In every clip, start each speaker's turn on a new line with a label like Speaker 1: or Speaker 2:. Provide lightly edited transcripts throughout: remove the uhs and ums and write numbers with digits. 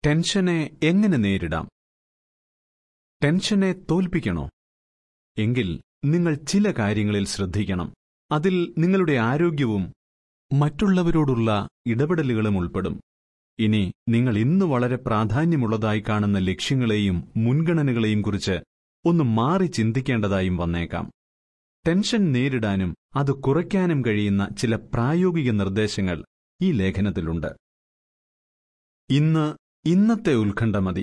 Speaker 1: ടെൻഷനെ എങ്ങനെ നേരിടാം? ടെൻഷനെ തോൽപ്പിക്കണോ? എങ്കിൽ നിങ്ങൾ ചില കാര്യങ്ങളിൽ ശ്രദ്ധിക്കണം. അതിൽ നിങ്ങളുടെ ആരോഗ്യവും മറ്റുള്ളവരോടുള്ള ഇടപെടലുകളും ഉൾപ്പെടും. ഇനി നിങ്ങൾ ഇന്ന് വളരെ പ്രാധാന്യമുള്ളതായി കാണുന്ന ലക്ഷ്യങ്ങളെയും മുൻഗണനകളെയും കുറിച്ച് ഒന്ന് മാറി ചിന്തിക്കേണ്ടതായും വന്നേക്കാം. ടെൻഷൻ നേരിടാനും അത് കുറയ്ക്കാനും കഴിയുന്ന ചില പ്രായോഗിക നിർദ്ദേശങ്ങൾ ഈ ലേഖനത്തിലുണ്ട്. ഇന്നത്തെ ഉത്കണ്ഠ മതി.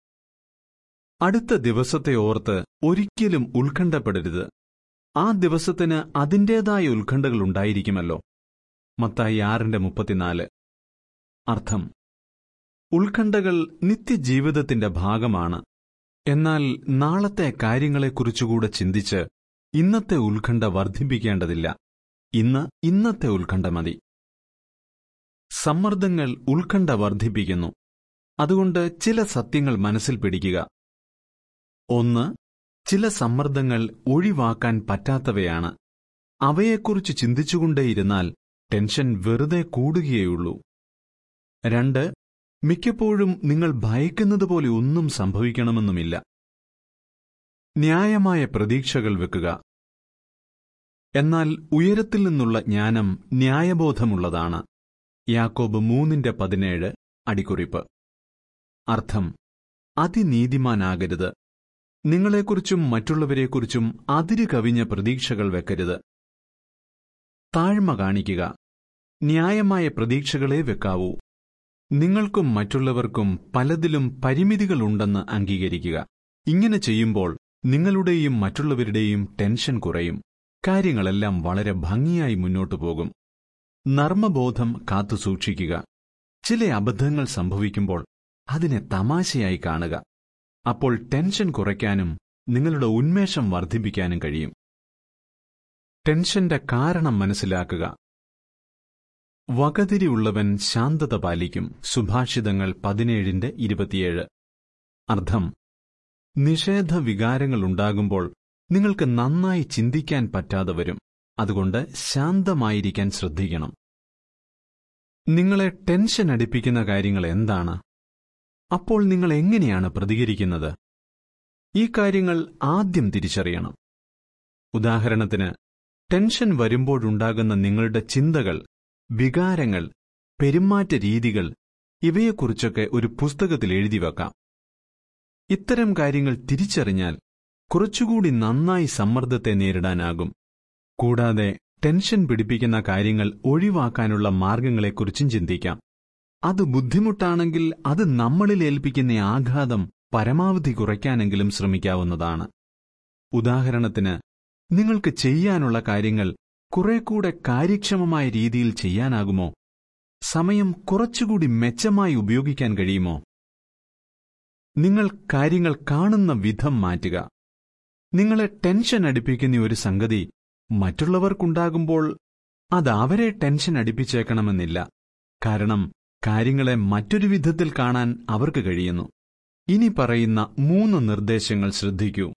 Speaker 1: അടുത്ത ദിവസത്തെ ഓർത്ത് ഒരിക്കലും ഉത്കണ്ഠപ്പെടരുത്. ആ ദിവസത്തിന് അതിൻ്റേതായ ഉത്കണ്ഠകൾ ഉണ്ടായിരിക്കുമല്ലോ. മത്തായി 6:34. അർത്ഥം: ഉത്കണ്ഠകൾ നിത്യജീവിതത്തിന്റെ ഭാഗമാണ്. എന്നാൽ നാളത്തെ കാര്യങ്ങളെക്കുറിച്ചുകൂടെ ചിന്തിച്ച് ഇന്നത്തെ ഉത്കണ്ഠ വർദ്ധിപ്പിക്കേണ്ടതില്ല. ഇന്നത്തെ ഉത്കണ്ഠ മതി. സമ്മർദ്ദങ്ങൾ ഉത്കണ്ഠ വർദ്ധിപ്പിക്കുന്നു. അതുകൊണ്ട് ചില സത്യങ്ങൾ മനസ്സിൽ പിടിക്കുക. 1. ചില സമ്മർദ്ദങ്ങൾ ഒഴിവാക്കാൻ പറ്റാത്തവയാണ്. അവയെക്കുറിച്ച് ചിന്തിച്ചുകൊണ്ടേയിരുന്നാൽ ടെൻഷൻ വെറുതെ കൂടുകയേയുള്ളൂ. 2. മിക്കപ്പോഴും നിങ്ങൾ ഭയക്കുന്നതുപോലെ ഒന്നും സംഭവിക്കണമെന്നുമില്ല. ന്യായമായ പ്രതീക്ഷകൾ വെക്കുക. എന്നാൽ ഉയരത്തിൽ നിന്നുള്ള ജ്ഞാനം ന്യായബോധമുള്ളതാണ്. യാക്കോബ് 3:17 അടിക്കുറിപ്പ്. അർത്ഥം: അതിനീതിമാനാകരുത്. നിങ്ങളെക്കുറിച്ചും മറ്റുള്ളവരെക്കുറിച്ചും അതിരു കവിഞ്ഞ പ്രതീക്ഷകൾ വെക്കരുത്. താഴ്മ കാണിക്കുക. ന്യായമായ പ്രതീക്ഷകളെ വെക്കാവൂ. നിങ്ങൾക്കും മറ്റുള്ളവർക്കും പലതിലും പരിമിതികളുണ്ടെന്ന് അംഗീകരിക്കുക. ഇങ്ങനെ ചെയ്യുമ്പോൾ നിങ്ങളുടെയും മറ്റുള്ളവരുടെയും ടെൻഷൻ കുറയും. കാര്യങ്ങളെല്ലാം വളരെ ഭംഗിയായി മുന്നോട്ടു പോകും. നർമ്മബോധം കാത്തുസൂക്ഷിക്കുക. ചില അബദ്ധങ്ങൾ സംഭവിക്കുമ്പോൾ അതിനെ തമാശയായി കാണുക. അപ്പോൾ ടെൻഷൻ കുറയ്ക്കാനും നിങ്ങളുടെ ഉന്മേഷം വർദ്ധിപ്പിക്കാനും കഴിയും. ടെൻഷന്റെ കാരണം മനസ്സിലാക്കുക. വകതിരിവുള്ളവൻ ശാന്തത പാലിക്കും. സുഭാഷിതങ്ങൾ 17:27. അർത്ഥം: നിഷേധ വികാരങ്ങളുണ്ടാകുമ്പോൾ നിങ്ങൾക്ക് നന്നായി ചിന്തിക്കാൻ പറ്റാതെ വരും. അതുകൊണ്ട് ശാന്തമായിരിക്കാൻ ശ്രദ്ധിക്കണം. നിങ്ങളെ ടെൻഷൻ അടിപ്പിക്കുന്ന കാര്യങ്ങൾ എന്താണ്? അപ്പോൾ നിങ്ങൾ എങ്ങനെയാണ് പ്രതികരിക്കുന്നത്? ഈ കാര്യങ്ങൾ ആദ്യം തിരിച്ചറിയണം. ഉദാഹരണത്തിന്, ടെൻഷൻ വരുമ്പോഴുണ്ടാകുന്ന നിങ്ങളുടെ ചിന്തകൾ, വികാരങ്ങൾ, പെരുമാറ്റ രീതികൾ ഇവയെക്കുറിച്ചൊക്കെ ഒരു പുസ്തകത്തിൽ എഴുതി വെക്കാം. ഇത്തരം കാര്യങ്ങൾ തിരിച്ചറിഞ്ഞാൽ കുറച്ചുകൂടി നന്നായി സമ്മർദ്ദത്തെ നേരിടാനാകും. കൂടാതെ ടെൻഷൻ പിടിപ്പിക്കുന്ന കാര്യങ്ങൾ ഒഴിവാക്കാനുള്ള മാർഗങ്ങളെക്കുറിച്ചും ചിന്തിക്കാം. അത് ബുദ്ധിമുട്ടാണെങ്കിൽ അത് നമ്മളിൽ ഏൽപ്പിക്കുന്ന ആഘാതം പരമാവധി കുറയ്ക്കാനെങ്കിലും ശ്രമിക്കാവുന്നതാണ്. ഉദാഹരണത്തിന്, നിങ്ങൾക്ക് ചെയ്യാനുള്ള കാര്യങ്ങൾ കുറേക്കൂടെ കാര്യക്ഷമമായ രീതിയിൽ ചെയ്യാനാകുമോ? സമയം കുറച്ചുകൂടി മെച്ചമായി ഉപയോഗിക്കാൻ കഴിയുമോ? നിങ്ങൾ കാര്യങ്ങൾ കാണുന്ന വിധം മാറ്റുക. നിങ്ങളെ ടെൻഷൻ അടിപ്പിക്കുന്ന ഒരു സംഗതി മറ്റുള്ളവർക്കുണ്ടാകുമ്പോൾ അത് അവരെ ടെൻഷൻ അടിപ്പിച്ചേക്കണമെന്നില്ല. കാരണം കാര്യങ്ങളെ മറ്റൊരു വിധത്തിൽ കാണാൻ അവർക്ക് കഴിയുന്നു. ഇനി പറയുന്ന 3 നിർദ്ദേശങ്ങൾ ശ്രദ്ധിക്കൂ.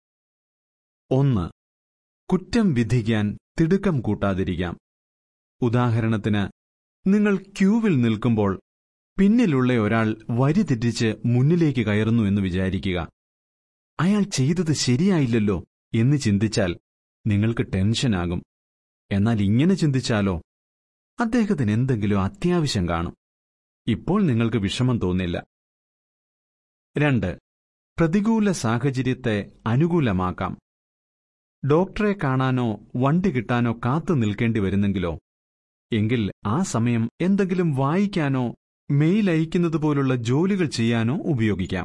Speaker 1: 1. കുറ്റം വിധിക്കാൻ തിടുക്കം കൂട്ടാതിരിക്കാം. ഉദാഹരണത്തിന്, നിങ്ങൾ ക്യൂവിൽ നിൽക്കുമ്പോൾ പിന്നിലുള്ള ഒരാൾ വരി തെറ്റിച്ച് മുന്നിലേക്ക് കയറുന്നു എന്ന് വിചാരിക്കുക. അയാൾ ചെയ്തത് ശരിയായില്ലല്ലോ എന്ന് ചിന്തിച്ചാൽ നിങ്ങൾക്ക് ടെൻഷനാകും. എന്നാൽ ഇങ്ങനെ ചിന്തിച്ചാലോ, അദ്ദേഹത്തിന് എന്തെങ്കിലും അത്യാവശ്യം കാണും. ഇപ്പോൾ നിങ്ങൾക്ക് വിഷമം തോന്നില്ല. 2. പ്രതികൂല സാഹചര്യത്തെ അനുകൂലമാക്കാം. ഡോക്ടറെ കാണാനോ വണ്ടി കിട്ടാനോ കാത്തു നിൽക്കേണ്ടി വരുന്നെങ്കിലോ, എങ്കിൽ ആ സമയം എന്തെങ്കിലും വായിക്കാനോ മെയിൽ അയക്കുന്നതുപോലുള്ള ജോലികൾ ചെയ്യാനോ ഉപയോഗിക്കാം.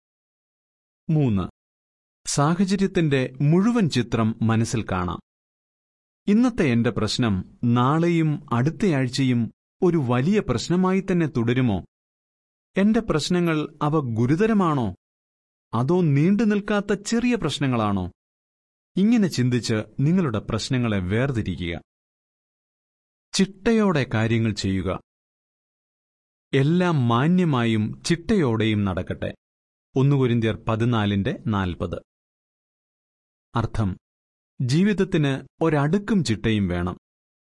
Speaker 1: 3. സാഹചര്യത്തിന്റെ മുഴുവൻ ചിത്രം മനസ്സിൽ കാണാം. ഇന്നത്തെ എന്റെ പ്രശ്നം നാളെയും അടുത്തയാഴ്ചയും ഒരു വലിയ പ്രശ്നമായി തന്നെ തുടരുമോ? എന്റെ പ്രശ്നങ്ങൾ അവ ഗുരുതരമാണോ? അതോ നീണ്ടു നിൽക്കാത്ത ചെറിയ പ്രശ്നങ്ങളാണോ? ഇങ്ങനെ ചിന്തിച്ച് നിങ്ങളുടെ പ്രശ്നങ്ങളെ വേർതിരിക്കുക. ചിട്ടയോടെ കാര്യങ്ങൾ ചെയ്യുക. എല്ലാം മാന്യമായും ചിട്ടയോടെയും നടക്കട്ടെ. 1 കൊരിന്ത്യർ 14:40. അർത്ഥം: ജീവിതത്തിന് ഒരടുക്കും ചിട്ടയും വേണം.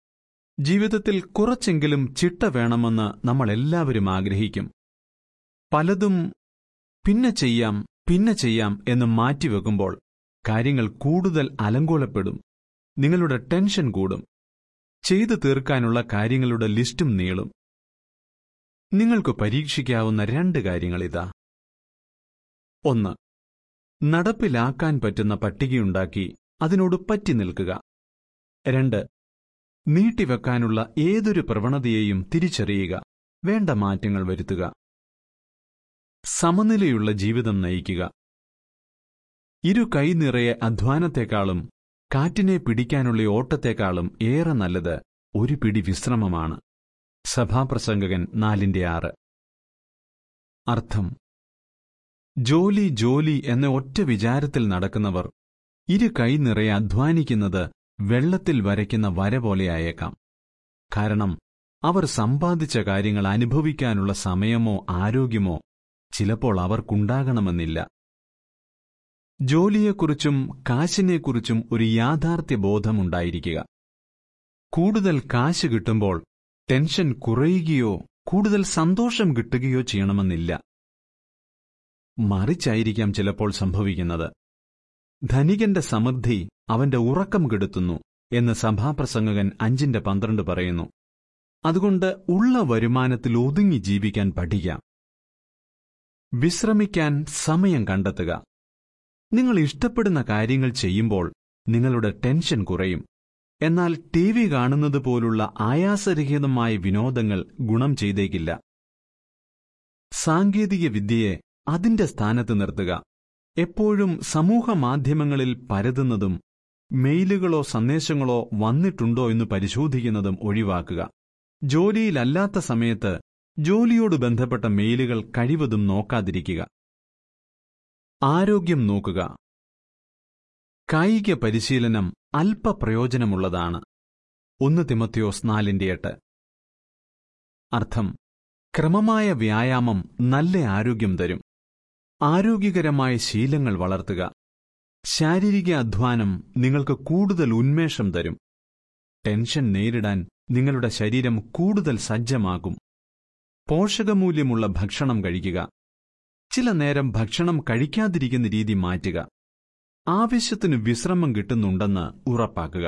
Speaker 1: ജീവിതത്തിൽ കുറച്ചെങ്കിലും ചിട്ട വേണമെന്ന് നമ്മളെല്ലാവരും ആഗ്രഹിക്കും. പലതും പിന്നെ ചെയ്യാം എന്ന് മാറ്റിവെക്കുമ്പോൾ കാര്യങ്ങൾ കൂടുതൽ അലങ്കോലപ്പെടും. നിങ്ങളുടെ ടെൻഷൻ കൂടും. ചെയ്തു തീർക്കാനുള്ള കാര്യങ്ങളുടെ ലിസ്റ്റും നീളും. നിങ്ങൾക്ക് പരീക്ഷിക്കാവുന്ന 2 കാര്യങ്ങളിതാ. 1. നടപ്പിലാക്കാൻ പറ്റുന്ന പട്ടികയുണ്ടാക്കി അതിനോട് പറ്റി നിൽക്കുക. 2. നീട്ടിവെക്കാനുള്ള ഏതൊരു പ്രവണതയെയും തിരിച്ചറിയുക, വേണ്ട മാറ്റങ്ങൾ വരുത്തുക. സമനിലയുള്ള ജീവിതം നയിക്കുക. 2 കൈ നിറയെ അധ്വാനത്തെക്കാളും കാറ്റിനെ പിടിക്കാനുള്ള ഓട്ടത്തെക്കാളും ഏറെ നല്ലത് 1 പിടി വിശ്രമമാണ്. സഭാപ്രസംഗകൻ 4:6. അർത്ഥം: ജോലി എന്ന ഒറ്റ വിചാരത്തിൽ നടക്കുന്നവർ 2 കൈ നിറയെ അധ്വാനിക്കുന്നത് വെള്ളത്തിൽ വരയ്ക്കുന്ന വര പോലെയായേക്കാം. കാരണം അവർ സമ്പാദിച്ച കാര്യങ്ങൾ അനുഭവിക്കാനുള്ള സമയമോ ആരോഗ്യമോ ചിലപ്പോൾ അവർക്കുണ്ടാകണമെന്നില്ല. ജോലിയെക്കുറിച്ചും കാശിനെക്കുറിച്ചും ഒരു യാഥാർത്ഥ്യബോധമുണ്ടായിരിക്കുക. കൂടുതൽ കാശ് കിട്ടുമ്പോൾ ടെൻഷൻ കുറയുകയോ കൂടുതൽ സന്തോഷം കിട്ടുകയോ ചെയ്യണമെന്നില്ല. മറിച്ചായിരിക്കാം ചിലപ്പോൾ സംഭവിക്കുന്നത്. ധനികന്റെ സമൃദ്ധി അവന്റെ ഉറക്കം കെടുത്തുന്നു എന്ന് സഭാപ്രസംഗകൻ 5:12 പറയുന്നു. അതുകൊണ്ട് ഉള്ള വരുമാനത്തിൽ ഒതുങ്ങി ജീവിക്കാൻ പഠിക്കാം. വിശ്രമിക്കാൻ സമയം കണ്ടെത്തുക. നിങ്ങൾ ഇഷ്ടപ്പെടുന്ന കാര്യങ്ങൾ ചെയ്യുമ്പോൾ നിങ്ങളുടെ ടെൻഷൻ കുറയും. എന്നാൽ TV കാണുന്നത് പോലുള്ള ആയാസരഹിതമായ വിനോദങ്ങൾ ഗുണം ചെയ്തേക്കില്ല. സാങ്കേതിക വിദ്യയെ അതിന്റെ സ്ഥാനത്ത് നിർത്തുക. എപ്പോഴും സമൂഹമാധ്യമങ്ങളിൽ പരതുന്നതും മെയിലുകളോ സന്ദേശങ്ങളോ വന്നിട്ടുണ്ടോ എന്ന് പരിശോധിക്കുന്നതും ഒഴിവാക്കുക. ജോലിയിലല്ലാത്ത സമയത്ത് ജോലിയോട് ബന്ധപ്പെട്ട മെയിലുകൾ കഴിവതും നോക്കാതിരിക്കുക. ആരോഗ്യം നോക്കുക. കായിക പരിശീലനം അല്പപ്രയോജനമുള്ളതാണ്. 1 തിമോത്തിയോസ് 4:8. അർത്ഥം: ക്രമമായ വ്യായാമം നല്ല ആരോഗ്യം തരും. ആരോഗ്യകരമായ ശീലങ്ങൾ വളർത്തുക. ശാരീരിക അധ്വാനം നിങ്ങൾക്ക് കൂടുതൽ ഉന്മേഷം തരും. ടെൻഷൻ നേരിടാൻ നിങ്ങളുടെ ശരീരം കൂടുതൽ സജ്ജമാകും. പോഷകമൂല്യമുള്ള ഭക്ഷണം കഴിക്കുക. ചില നേരം ഭക്ഷണം കഴിക്കാതിരിക്കുന്ന രീതി മാറ്റുക. ആവശ്യത്തിന് വിശ്രമം കിട്ടുന്നുണ്ടെന്ന് ഉറപ്പാക്കുക.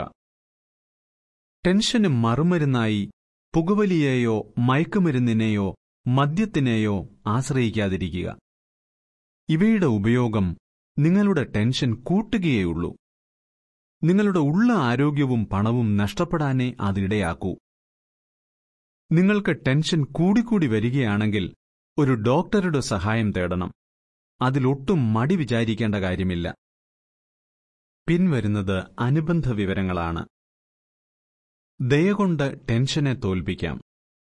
Speaker 1: ടെൻഷന് മറുമരുന്നായി പുകവലിയെയോ മയക്കുമരുന്നിനെയോ മദ്യത്തിനെയോ ആശ്രയിക്കാതിരിക്കുക. ഇവയുടെ ഉപയോഗം നിങ്ങളുടെ ടെൻഷൻ കൂട്ടുകയേയുള്ളൂ. നിങ്ങളുടെ ഉള്ള ആരോഗ്യവും പണവും നഷ്ടപ്പെടാനേ അതിനിടയാക്കൂ. നിങ്ങൾക്ക് ടെൻഷൻ കൂടിക്കൂടി വരികയാണെങ്കിൽ ഒരു ഡോക്ടറുടെ സഹായം തേടണം. അതിലൊട്ടും മടി വിചാരിക്കേണ്ട കാര്യമില്ല. പിൻവരുന്നത് അനുബന്ധ വിവരങ്ങളാണ്. ദയകൊണ്ട് ടെൻഷനെ തോൽപ്പിക്കാം.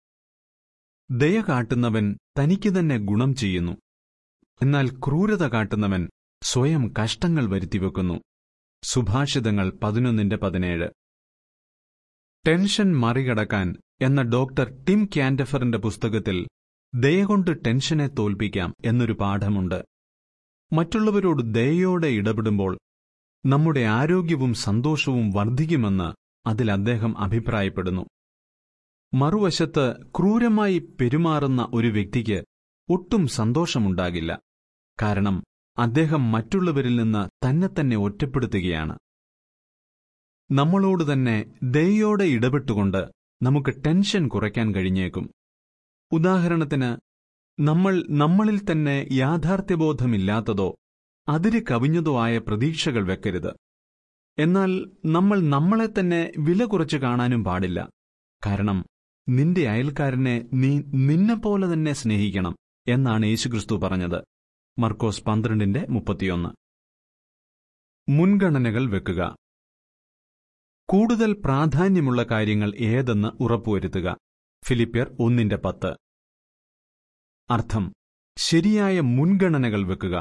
Speaker 1: ദയ കാട്ടുന്നവൻ തനിക്ക് തന്നെ ഗുണം ചെയ്യുന്നു. എന്നാൽ ക്രൂരത കാട്ടുന്നവൻ സ്വയം കഷ്ടങ്ങൾ വരുത്തിവെക്കുന്നു. സുഭാഷിതങ്ങൾ 11:17. ടെൻഷൻ മറികടക്കാൻ എന്ന ഡോക്ടർ ടിം ക്യാൻഡഫറിന്റെ പുസ്തകത്തിൽ ദയകൊണ്ട് ടെൻഷനെ തോൽപ്പിക്കാം എന്നൊരു പാഠമുണ്ട്. മറ്റുള്ളവരോട് ദയയോടെ ഇടപെടുമ്പോൾ നമ്മുടെ ആരോഗ്യവും സന്തോഷവും വർദ്ധിക്കുമെന്ന് അതിൽ അദ്ദേഹം അഭിപ്രായപ്പെടുന്നു. മറുവശത്ത് ക്രൂരമായി പെരുമാറുന്ന ഒരു വ്യക്തിക്ക് ഒട്ടും സന്തോഷമുണ്ടാകില്ല. കാരണം അദ്ദേഹം മറ്റുള്ളവരിൽ നിന്ന് തന്നെ ഒറ്റപ്പെടുത്തുകയാണ്. നമ്മളോട് തന്നെ ദയയോടെ ഇടപെട്ടുകൊണ്ട് നമുക്ക് ടെൻഷൻ കുറയ്ക്കാൻ കഴിഞ്ഞേക്കും. ഉദാഹരണത്തിന്, നമ്മളിൽ തന്നെ യാഥാർത്ഥ്യബോധമില്ലാത്തതോ അതിര് കവിഞ്ഞതോ ആയ പ്രതീക്ഷകൾ വെക്കരുത്. എന്നാൽ നമ്മളെ തന്നെ വില കുറച്ച് കാണാനും പാടില്ല. കാരണം നിന്റെ അയൽക്കാരനെ നീ നിന്നെപ്പോലെ തന്നെ സ്നേഹിക്കണം എന്നാണ് യേശുക്രിസ്തു പറഞ്ഞത്. മർക്കോസ് 12:31. മുൻഗണനകൾ വെക്കുക. കൂടുതൽ പ്രാധാന്യമുള്ള കാര്യങ്ങൾ ഏതെന്ന് ഉറപ്പുവരുത്തുക. ഫിലിപ്പ്യർ 1:10. അർത്ഥം: ശരിയായ മുൻഗണനകൾ വെക്കുക.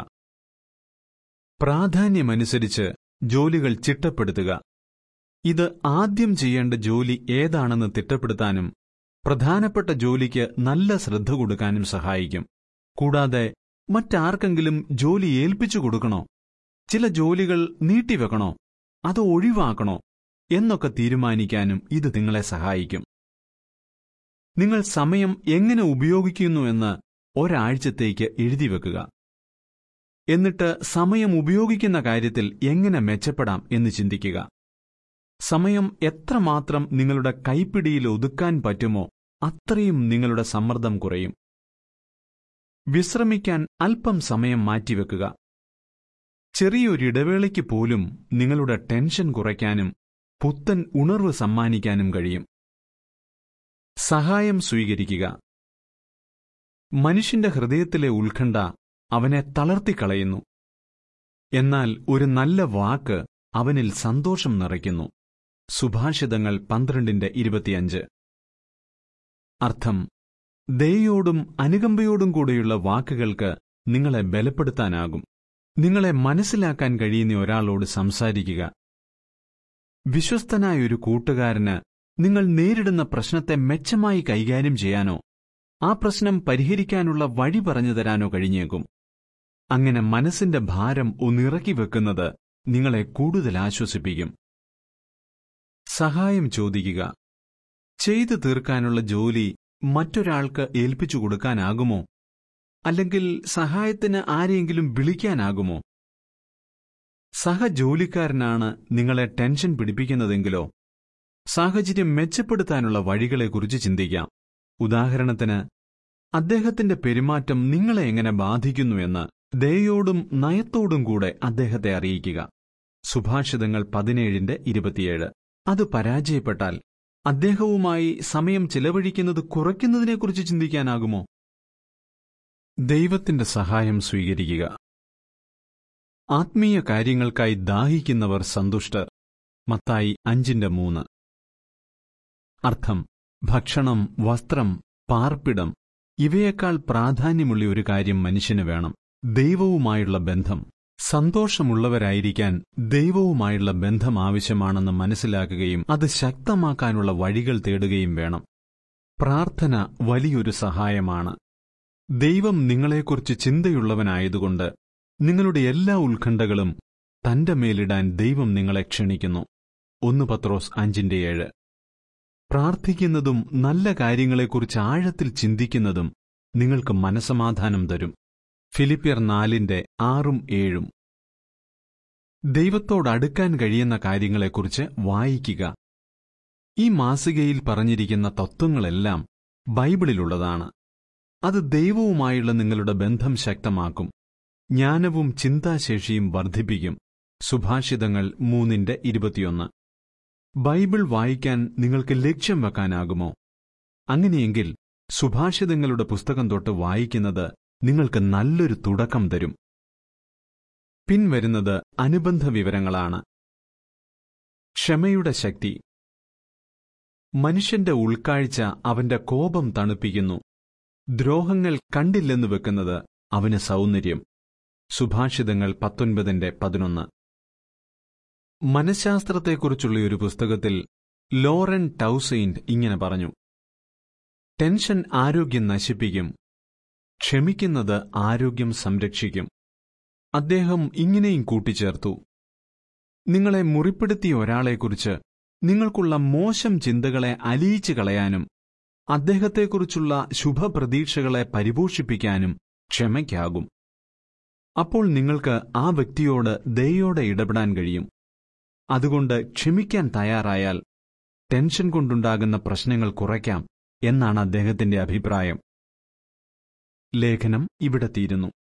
Speaker 1: പ്രാധാന്യമനുസരിച്ച് ജോലികൾ ചിട്ടപ്പെടുത്തുക. ഇത് ആദ്യം ചെയ്യേണ്ട ജോലി ഏതാണെന്ന് തിട്ടപ്പെടുത്താനും പ്രധാനപ്പെട്ട ജോലിക്ക് നല്ല ശ്രദ്ധ കൊടുക്കാനും സഹായിക്കും. കൂടാതെ മറ്റാർക്കെങ്കിലും ജോലി ഏൽപ്പിച്ചു കൊടുക്കണോ, ചില ജോലികൾ നീട്ടിവെക്കണോ, അത് ഒഴിവാക്കണോ എന്നൊക്കെ തീരുമാനിക്കാനും ഇത് നിങ്ങളെ സഹായിക്കും. നിങ്ങൾ സമയം എങ്ങനെ ഉപയോഗിക്കുന്നു എന്ന് ഒരാഴ്ചത്തേക്ക് എഴുതിവെക്കുക. എന്നിട്ട് സമയം ഉപയോഗിക്കുന്ന കാര്യത്തിൽ എങ്ങനെ മെച്ചപ്പെടാം എന്ന് ചിന്തിക്കുക. സമയം എത്രമാത്രം നിങ്ങളുടെ കൈപ്പിടിയിൽ ഒതുക്കാൻ പറ്റുമോ അത്രയും നിങ്ങളുടെ സമ്മർദ്ദം കുറയും. വിശ്രമിക്കാൻ അല്പം സമയം മാറ്റിവെക്കുക. ചെറിയൊരിടവേളയ്ക്ക് പോലും നിങ്ങളുടെ ടെൻഷൻ കുറയ്ക്കാനും പുത്തൻ ഉണർവ് സമ്മാനിക്കാനും കഴിയും. സഹായം സ്വീകരിക്കുക. മനുഷ്യന്റെ ഹൃദയത്തിലെ ഉത്കണ്ഠ അവനെ തളർത്തിക്കളയുന്നു. എന്നാൽ ഒരു നല്ല വാക്ക് അവനിൽ സന്തോഷം നിറയ്ക്കുന്നു. സുഭാഷിതങ്ങൾ 12:25. അർത്ഥം: ദയയോടും അനുകമ്പയോടും കൂടെയുള്ള വാക്കുകൾക്ക് നിങ്ങളെ ബലപ്പെടുത്താനാകും. നിങ്ങളെ മനസ്സിലാക്കാൻ കഴിയുന്ന ഒരാളോട് സംസാരിക്കുക. വിശ്വസ്തനായ ഒരു കൂട്ടുകാരന് നിങ്ങൾ നേരിടുന്ന പ്രശ്നത്തെ മെച്ചമായി കൈകാര്യം ചെയ്യാനോ ആ പ്രശ്നം പരിഹരിക്കാനുള്ള വഴി പറഞ്ഞു തരാനോ കഴിഞ്ഞേക്കും. അങ്ങനെ മനസ്സിന്റെ ഭാരം ഒന്നിറക്കി വെക്കുന്നത് നിങ്ങളെ കൂടുതൽ ആശ്വസിപ്പിക്കും. സഹായം ചോദിക്കുക. ചെയ്തു തീർക്കാനുള്ള ജോലി മറ്റൊരാൾക്ക് ഏൽപ്പിച്ചു കൊടുക്കാനാകുമോ? അല്ലെങ്കിൽ സഹായത്തിന് ആരെയെങ്കിലും വിളിക്കാനാകുമോ? സഹജോലിക്കാരനാണ് നിങ്ങളെ ടെൻഷൻ പിടിപ്പിക്കുന്നതെങ്കിലോ സാഹചര്യം മെച്ചപ്പെടുത്താനുള്ള വഴികളെക്കുറിച്ച് ചിന്തിക്കാം. ഉദാഹരണത്തിന്, അദ്ദേഹത്തിന്റെ പെരുമാറ്റം നിങ്ങളെ എങ്ങനെ ബാധിക്കുന്നുവെന്ന് ദയയോടും നയത്തോടും കൂടെ അദ്ദേഹത്തെ അറിയിക്കുക. സുഭാഷിതങ്ങൾ 17:27. അത് പരാജയപ്പെട്ടാൽ അദ്ദേഹവുമായി സമയം ചിലവഴിക്കുന്നത് കുറയ്ക്കുന്നതിനെക്കുറിച്ച് ചിന്തിക്കാനാകുമോ? ദൈവത്തിന്റെ സഹായം സ്വീകരിക്കുക. ആത്മീയ കാര്യങ്ങൾക്കായി ദാഹിക്കുന്നവർ സന്തുഷ്ടർ. മത്തായി 5:3. അർത്ഥം: ഭക്ഷണം, വസ്ത്രം, പാർപ്പിടം ഇവയേക്കാൾ പ്രാധാന്യമുള്ള ഒരു കാര്യം മനുഷ്യന് വേണം: ദൈവവുമായുള്ള ബന്ധം. സന്തോഷമുള്ളവരായിരിക്കാൻ ദൈവവുമായുള്ള ബന്ധം ആവശ്യമാണെന്ന് മനസ്സിലാക്കുകയും അത് ശക്തമാക്കാനുള്ള വഴികൾ തേടുകയും വേണം. പ്രാർത്ഥന വലിയൊരു സഹായമാണ്. ദൈവം നിങ്ങളെക്കുറിച്ച് ചിന്തയുള്ളവനായതുകൊണ്ട് നിങ്ങളുടെ എല്ലാ ഉത്കണ്ഠകളും തന്റെ മേലിടാൻ ദൈവം നിങ്ങളെ ക്ഷണിക്കുന്നു. 1 പത്രോസ് 5:7. പ്രാർത്ഥിക്കുന്നതും നല്ല കാര്യങ്ങളെക്കുറിച്ച് ആഴത്തിൽ ചിന്തിക്കുന്നതും നിങ്ങൾക്ക് മനസ്സമാധാനം തരും. ഫിലിപ്പിയർ 4:6-7. ദൈവത്തോടടുക്കാൻ കഴിയുന്ന കാര്യങ്ങളെക്കുറിച്ച് വായിക്കുക. ഈ മാസികയിൽ പറഞ്ഞിരിക്കുന്ന തത്വങ്ങളെല്ലാം ബൈബിളിലുള്ളതാണ്. അത് ദൈവവുമായുള്ള നിങ്ങളുടെ ബന്ധം ശക്തമാക്കും. ജ്ഞാനവും ചിന്താശേഷിയും വർദ്ധിപ്പിക്കും. സുഭാഷിതങ്ങൾ 3:21. ബൈബിൾ വായിക്കാൻ നിങ്ങൾക്ക് ലക്ഷ്യം വെക്കാനാകുമോ? അങ്ങനെയെങ്കിൽ സുഭാഷിതങ്ങളുടെ പുസ്തകം തൊട്ട് വായിക്കുന്നത് നിങ്ങൾക്ക് നല്ലൊരു തുടക്കം തരും. പിൻവരുന്നത് അനുബന്ധ വിവരങ്ങളാണ്. ക്ഷമയുടെ ശക്തി. മനുഷ്യന്റെ ഉൾക്കാഴ്ച അവന്റെ കോപം തണുപ്പിക്കുന്നു. ദ്രോഹങ്ങൾ കണ്ടില്ലെന്ന് വെക്കുന്നത് അവന് സൗന്ദര്യം. സുഭാഷിതങ്ങൾ 19:11. മനഃശാസ്ത്രത്തെക്കുറിച്ചുള്ള ഒരു പുസ്തകത്തിൽ ലോറൻ ടൗസെയിന്റ് ഇങ്ങനെ പറഞ്ഞു: ടെൻഷൻ ആരോഗ്യം നശിപ്പിക്കും, ക്ഷമിക്കുന്നത് ആരോഗ്യം സംരക്ഷിക്കും. അദ്ദേഹം ഇങ്ങനെയും കൂട്ടിച്ചേർത്തു: നിങ്ങളെ മുറിപ്പെടുത്തിയ ഒരാളെക്കുറിച്ച് നിങ്ങൾക്കുള്ള മോശം ചിന്തകളെ അലിയിച്ചു കളയാനും അദ്ദേഹത്തെക്കുറിച്ചുള്ള ശുഭപ്രതീക്ഷകളെ പരിപോഷിപ്പിക്കാനും ക്ഷമയ്ക്കാകും. അപ്പോൾ നിങ്ങൾക്ക് ആ വ്യക്തിയോട് ദയയോടെ ഇടപെടാൻ കഴിയും. അതുകൊണ്ട് ക്ഷമിക്കാൻ തയ്യാറായാൽ ടെൻഷൻ കൊണ്ടുണ്ടാകുന്ന പ്രശ്നങ്ങൾ കുറയ്ക്കാം എന്നാണ് അദ്ദേഹത്തിന്റെ അഭിപ്രായം. ലേഖനം ഇവിടെ തീരുന്നു.